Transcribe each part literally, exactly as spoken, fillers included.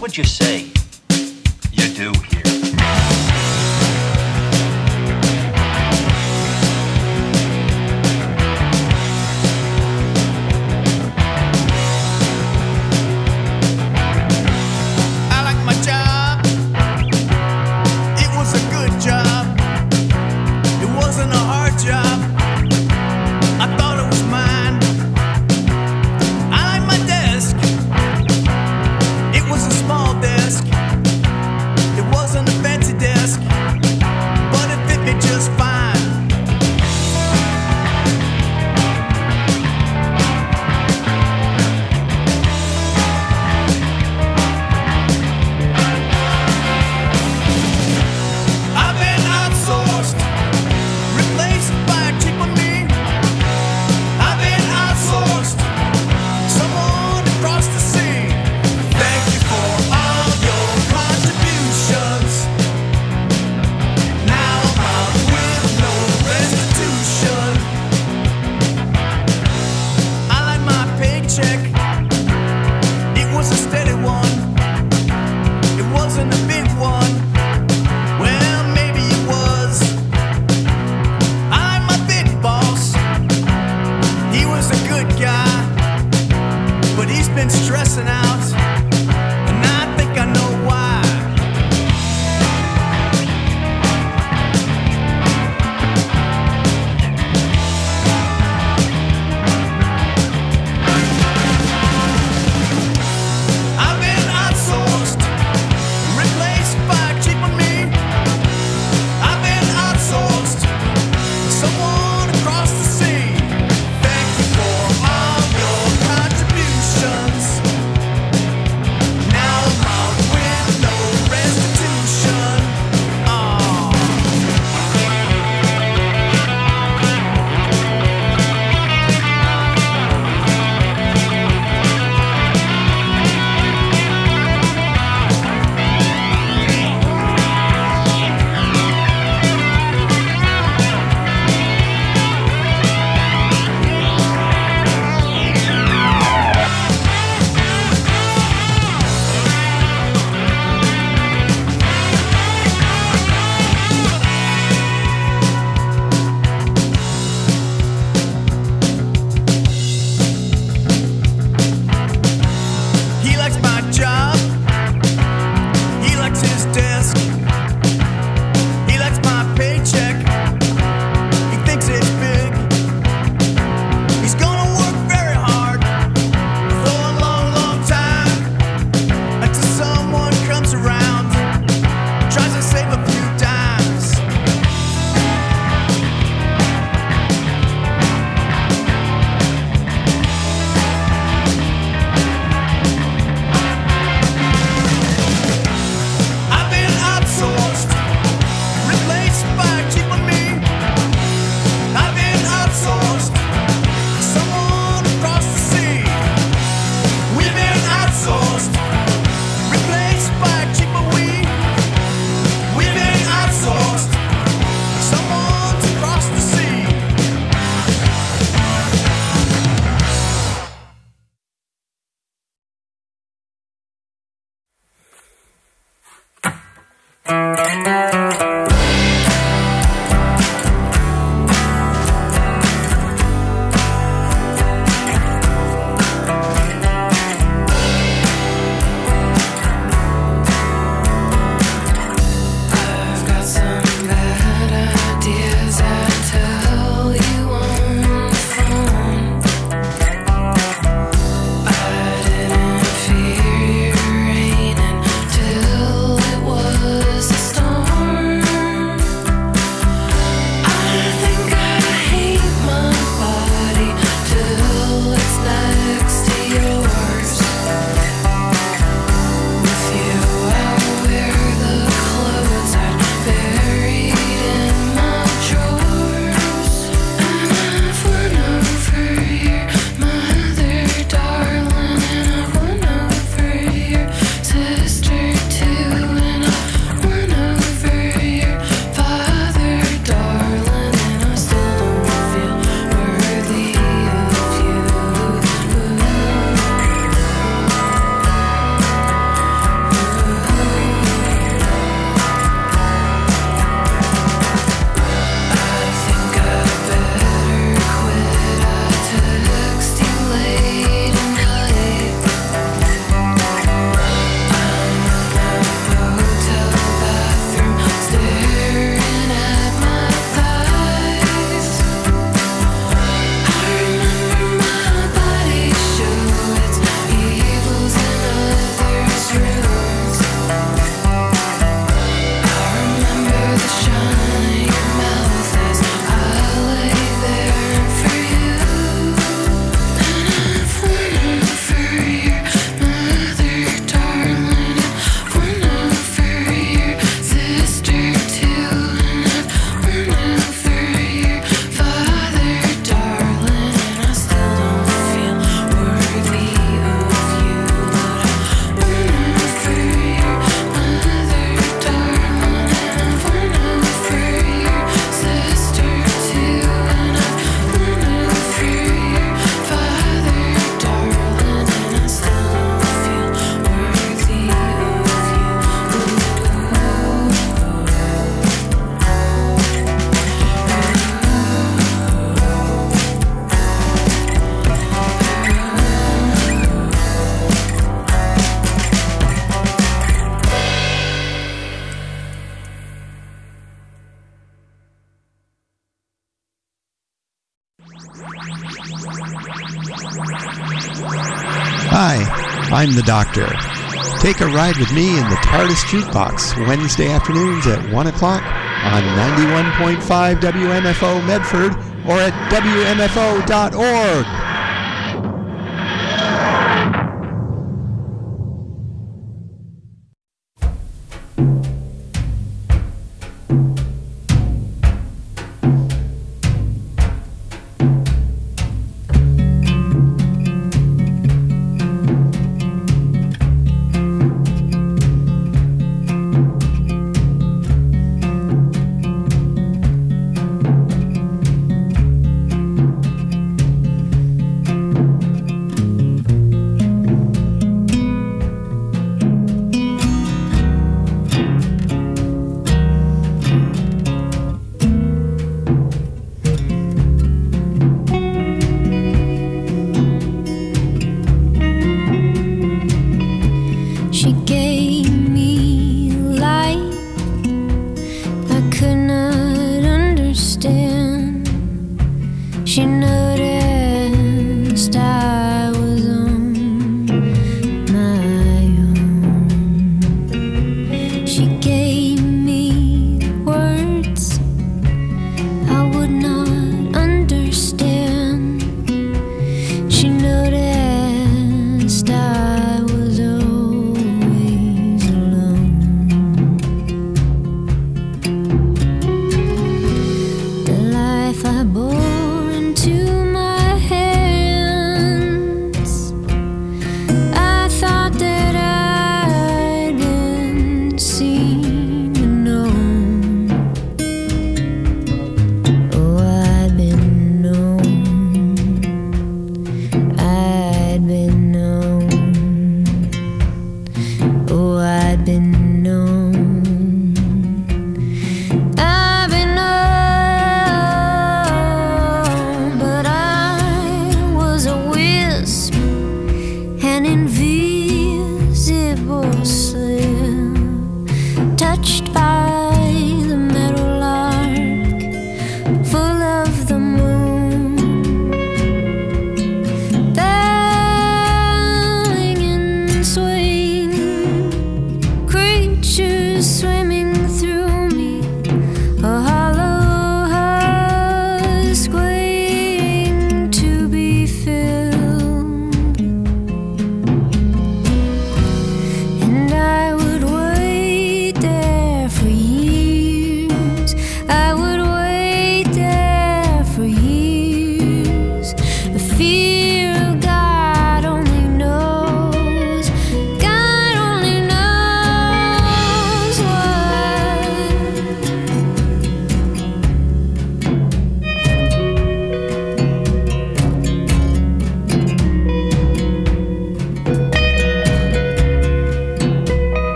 What would you say you do here? Hi, I'm the Doctor. Take a ride with me in the TARDIS Jukebox Wednesday afternoons at one o'clock on ninety-one point five W M F O Medford or at W M F O dot org.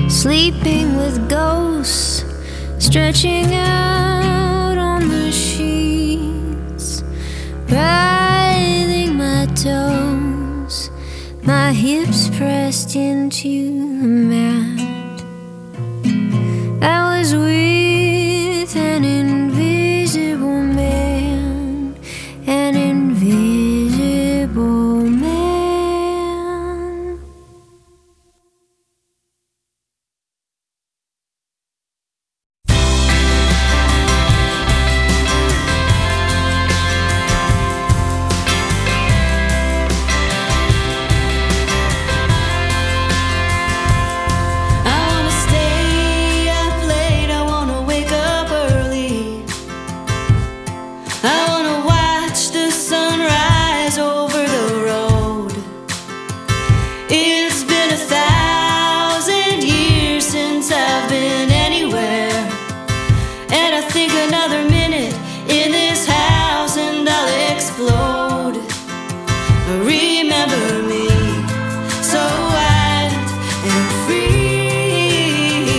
Sleeping with ghosts stretching out on the sheet. pressed into the mat. I was with an invisible man, an invisible man.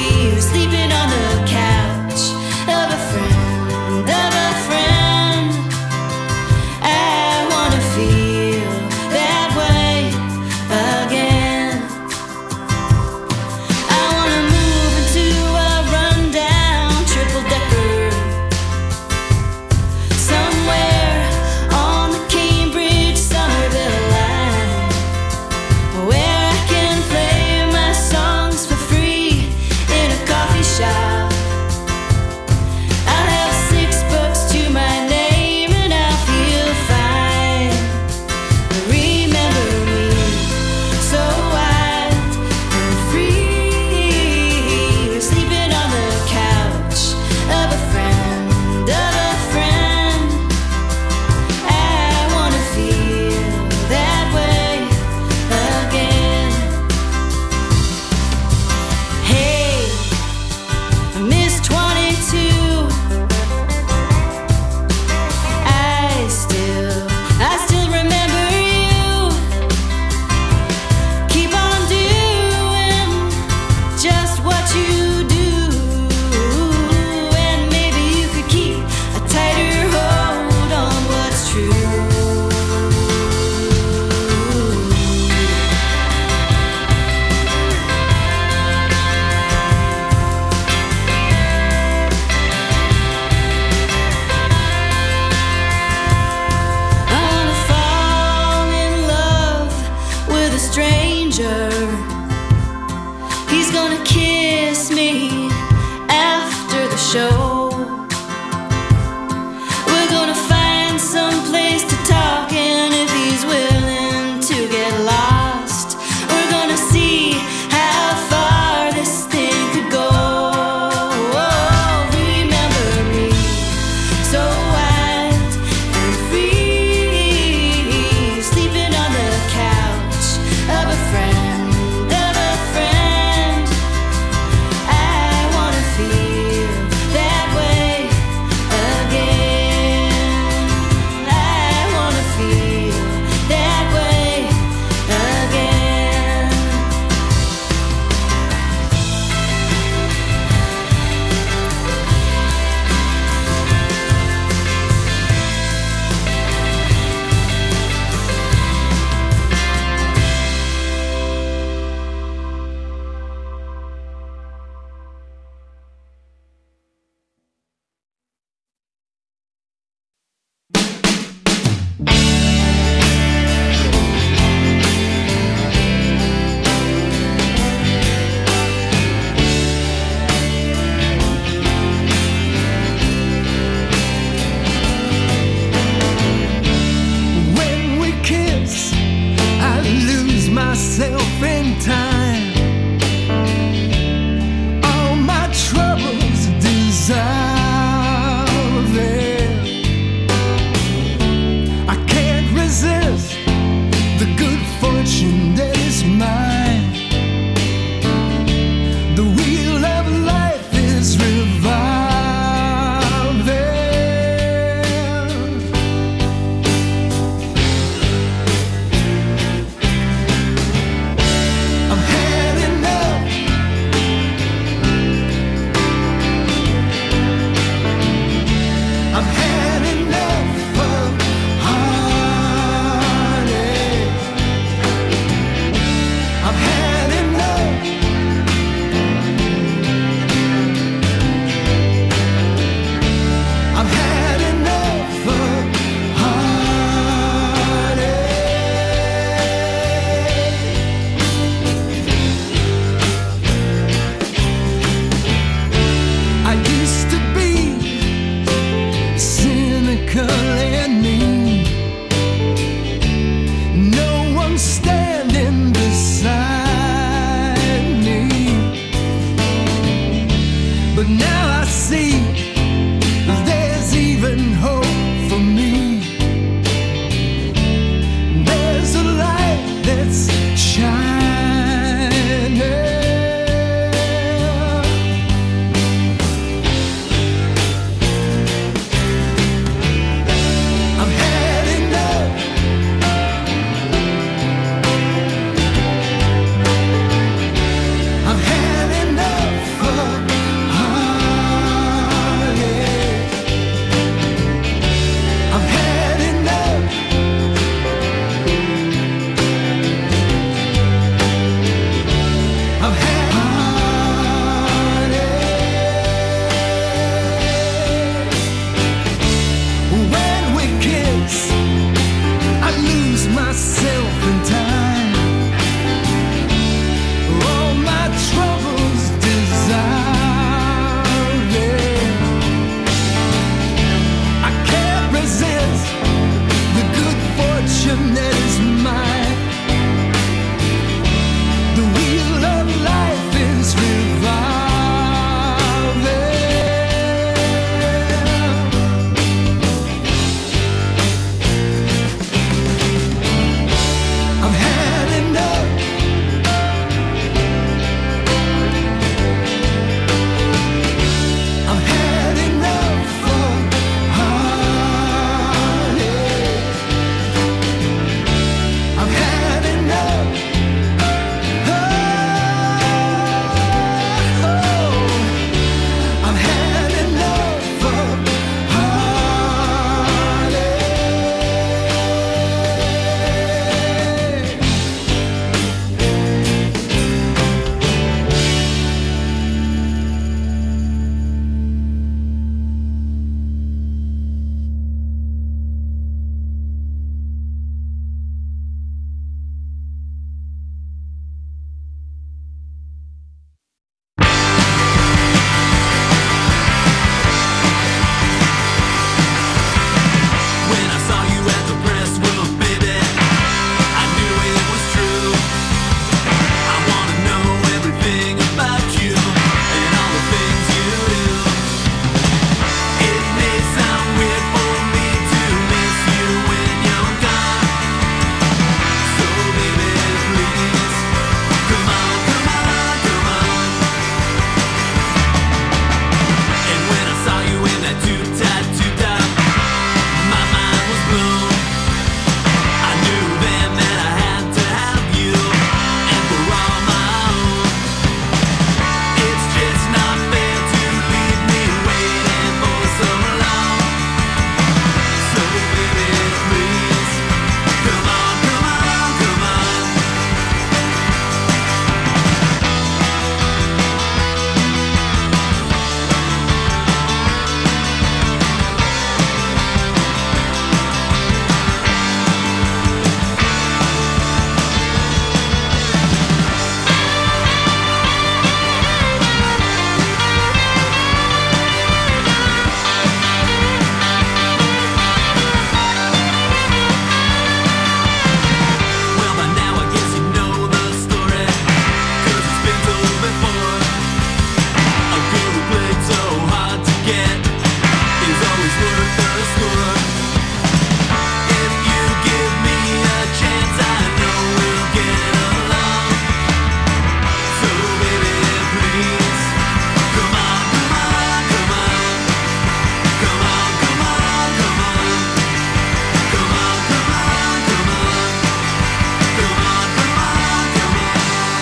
Sleeping on the couch of a friend, of a friend. resist the good fortune that is mine. The wheel of life is revolving. I've had enough. I've had enough of heartache. I've had enough. Oh, I've had enough of heartache. When I saw you at the press room, baby, I knew it was true. I wanna know everything about you and all the things you do. It may sound weird for me to miss you when you're gone. So baby, please, come on, come on, come on. And when I saw you in that tube-tied, tube-top, my mind was blown. I knew then that I had to have you, and for all my own. It's just not fair to leave me waiting for so long. So baby, please, come on, come on, come on. Well, by now I guess you know the story, 'cause it's been told before. A girl who played so hard to get is always worth the score. If you give me a chance, I know we'll get along. So baby, please, come on, come on, come on. Come on, come on, come on. Come on, come on, come on. Come on, come on, come on.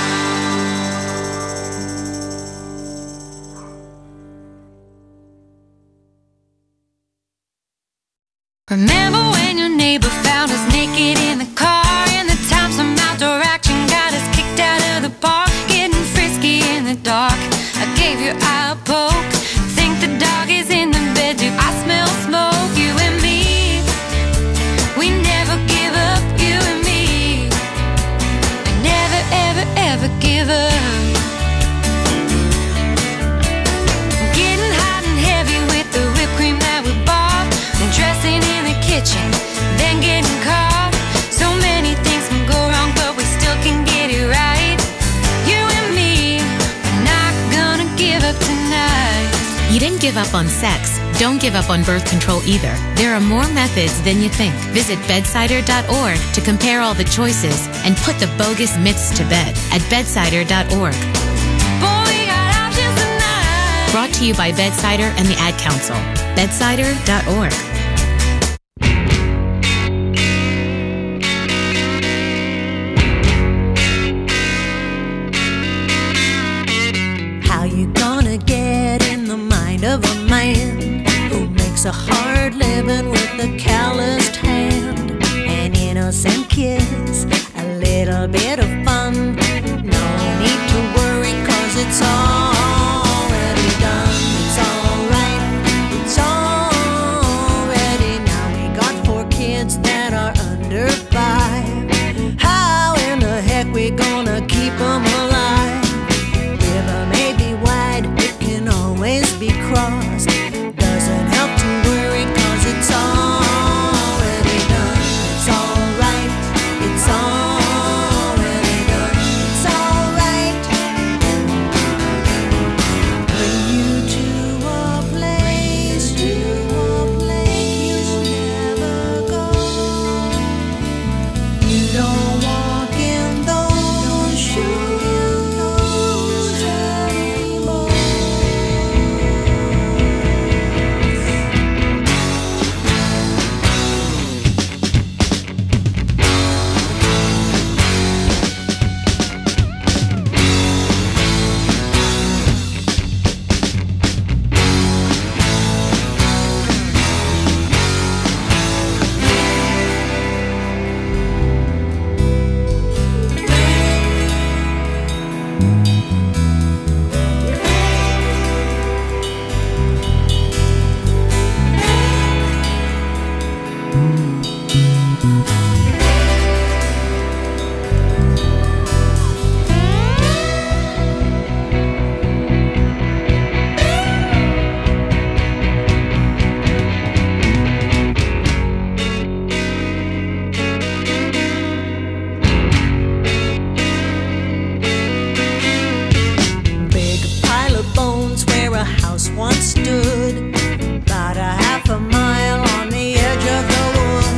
Remember when your neighbor found us naked in the car, and the time some outdoor action got us kicked out of the park, getting frisky in the dark. I gave your eye a poke. Think the dog is in the bed too. I smell smoke. You and me, we never give up. You and me, we never ever ever give up. Getting hot and heavy with the whipped cream that we bought, and dressing in the kitchen, then getting caught. So many things can go wrong, but we still can get it right. You and me, we're not gonna give up tonight. You didn't give up on sex. Don't give up on birth control either. There are more methods than you think. Visit bedsider dot org to compare all the choices and put the bogus myths to bed at bedsider dot org. Boy, we got options tonight. Brought to you by Bedsider and the Ad Council. bedsider dot org. How you gonna get in the mind of a man who makes a hard living with a calloused hand? An innocent kiss, a little bit of fun. No need to worry, 'cause it's already done. It's alright, it's already now. We got four kids that are under five. How in the heck we gonna keep them alive? River may be wide, it can always be crossed. Doesn't help to worry, 'cause it's all Big pile of bones where a house once stood, about a half a mile on the edge of the woods.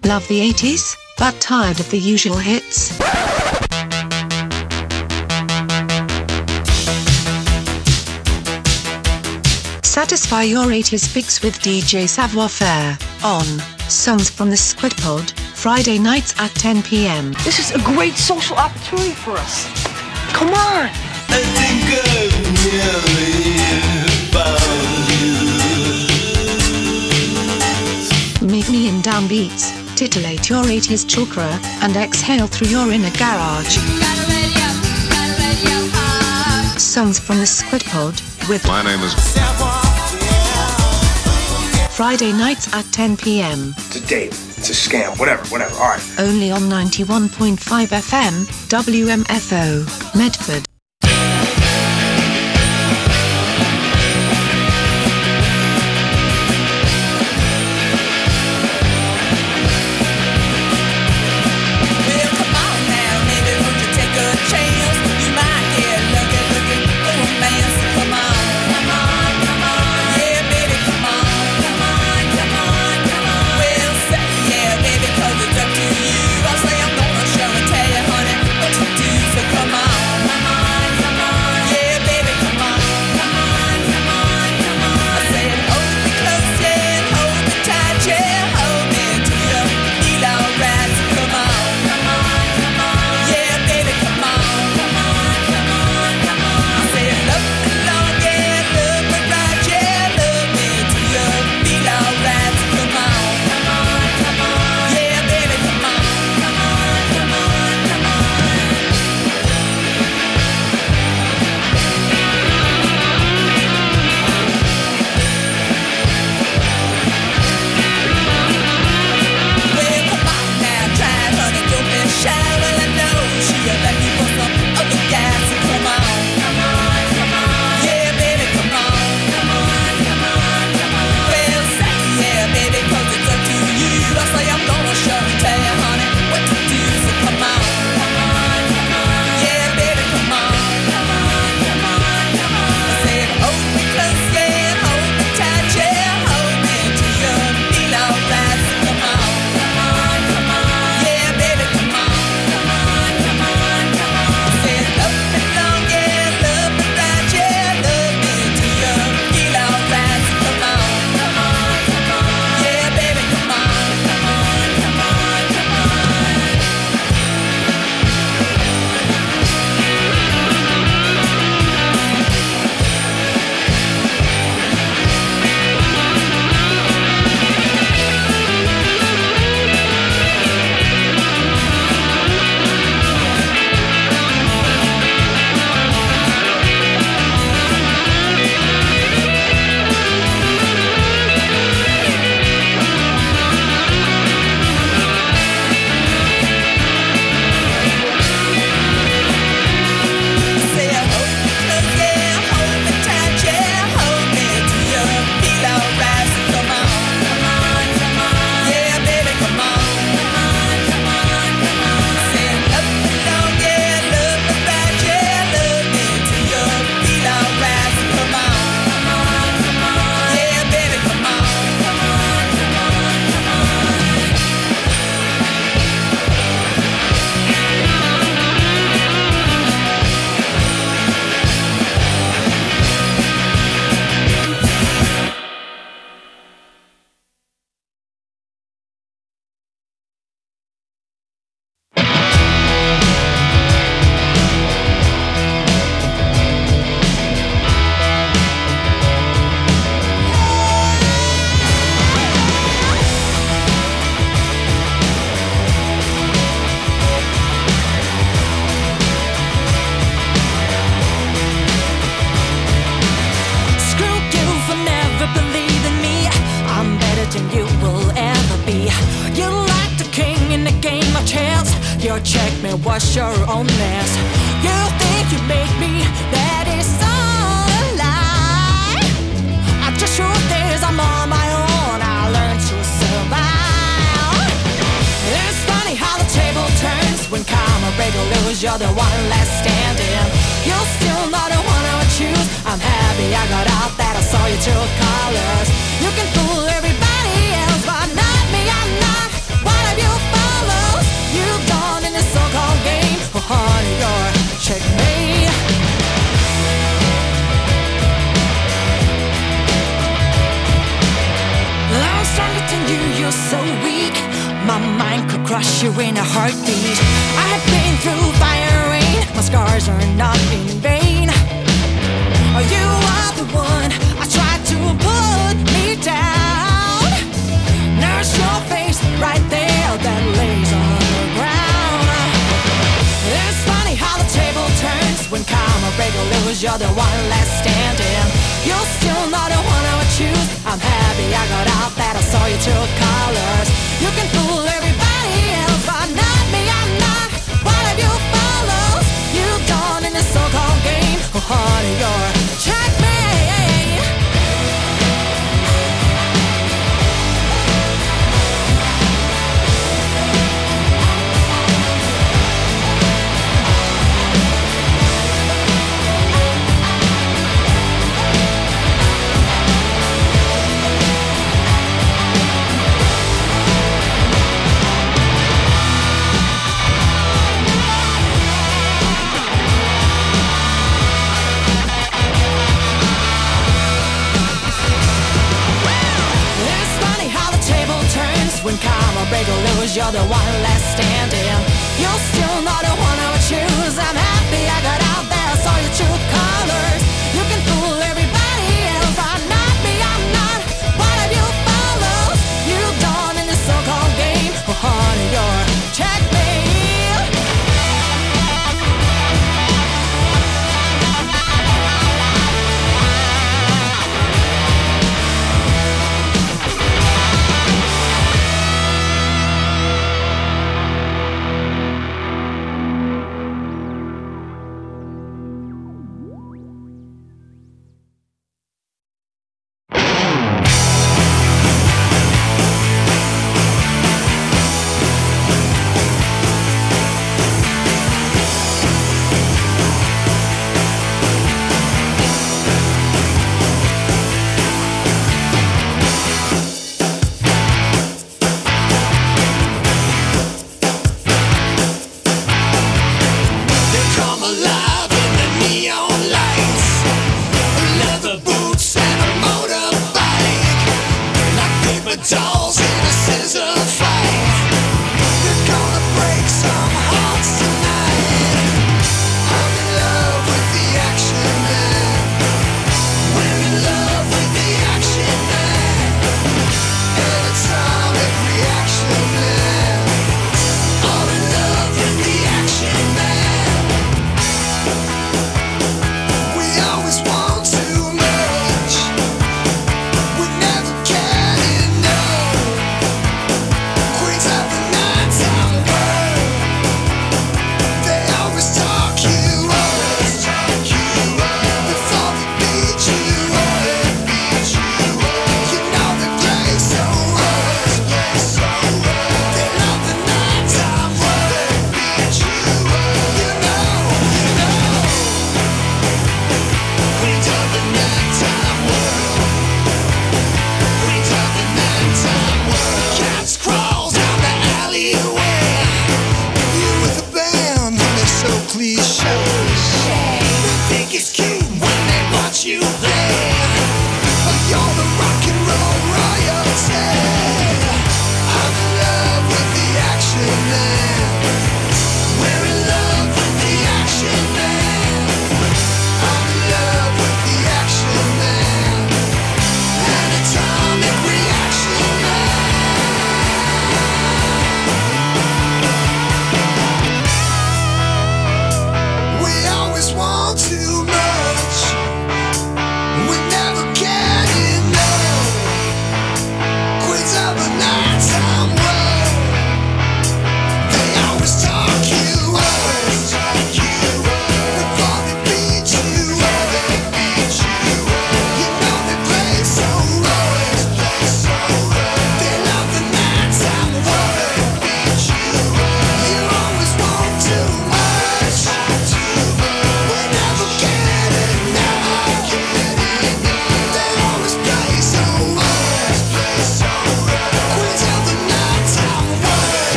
Love the eighties, but tired of the usual hits? Satisfy your eighties fix with D J Savoir Faire on Songs from the Squid Pod, Friday nights at ten p m. This is a great social opportunity for us. Come on! I think I've nearly found you. Meet me in downbeats, titillate your eighties chakra, and exhale through your inner garage. Songs from the Squid Pod with My name is Friday nights at ten p m. It's a date. It's a scam. Whatever, whatever. All right. Only on ninety-one point five F M, W M F O, Medford. your checkmate was your own mess. You think you make me, that is all a lie. I just truth is I'm on my own, I learned to survive. It's funny how the table turns when karma break or lose, you're the one left standing. You're still not the one I would choose. I'm happy I got out that I saw your true colors. You can fool everybody else, but not me, I'm not one of crush you in a heartbeat. I have been through fire and rain, my scars are not in vain. Oh, you are the one I tried to put me down. Nurse your face right there that lays on the ground. It's funny how the table turns when karma breaks loose. You're the one left standing. You're still not the one I would choose. I'm happy I got out that I saw you took colors. You can fool everybody else, but not me. I'm not one of your followers. You done in this so-called game. Oh, honey, you're checkmate. When karma break or lose, you're the one left standing. You're still not the one I would choose. I'm happy I got out there, saw your true colors. You can fool everybody else, but not me. I'm not one of your followers. You done in this so-called game. Oh, honey, you're checkmate.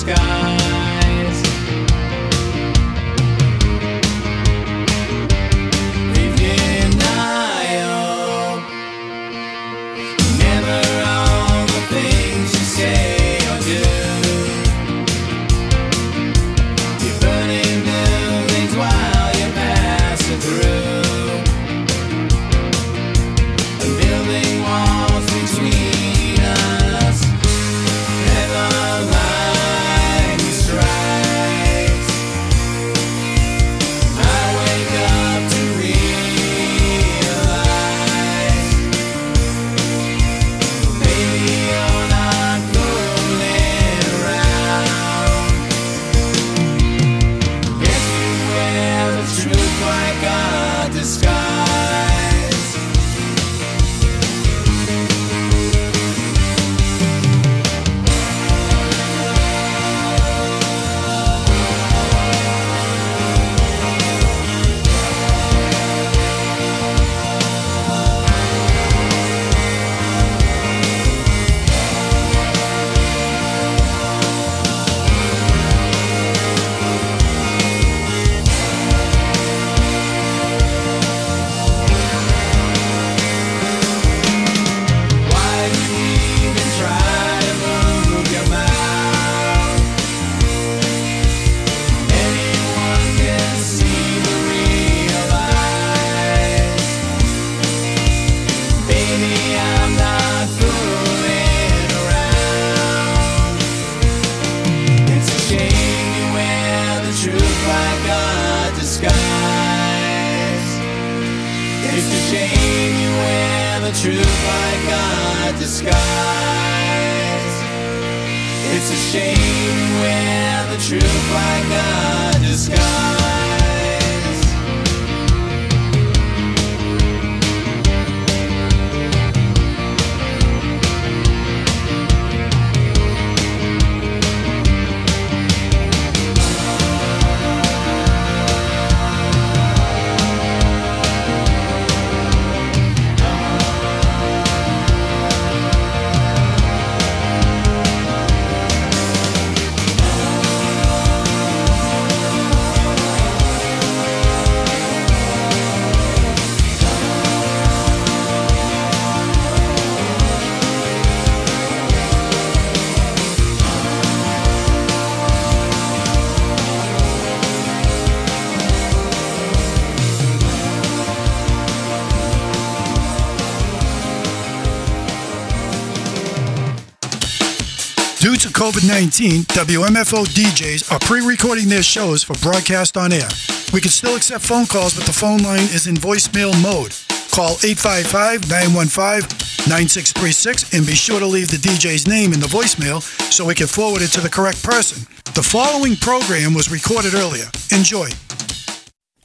disguise. We've denial. Never all the things you say or do. You're burning buildings while you're passing through. And building walls between us. Never lightning strikes. I wake up to realize, baby, you're not fooling around. Guess you wear the truth like a disguise. Why do you even try to move your mouth? Anyone can see the real eyes. Baby, I'm not fooling around. It's a shame you wear the truth like a disguise. It's a shame you wear the truth like a disguise. It's a shame you wear the truth like a disguise. Due to COVID nineteen, W M F O D Js are pre-recording their shows for broadcast on air. We can still accept phone calls, but the phone line is in voicemail mode. Call eight five five, nine one five, nine six three six and be sure to leave the D J's name in the voicemail so we can forward it to the correct person. The following program was recorded earlier. Enjoy.